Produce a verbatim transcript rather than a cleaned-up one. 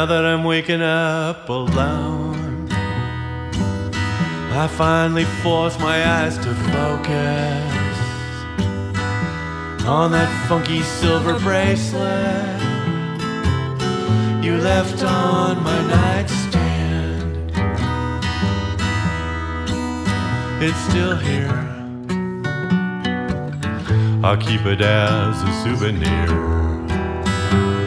Now that I'm waking up alone, I finally force my eyes to focus on that funky silver bracelet you left on my nightstand. It's still here. I'll keep it as a souvenir.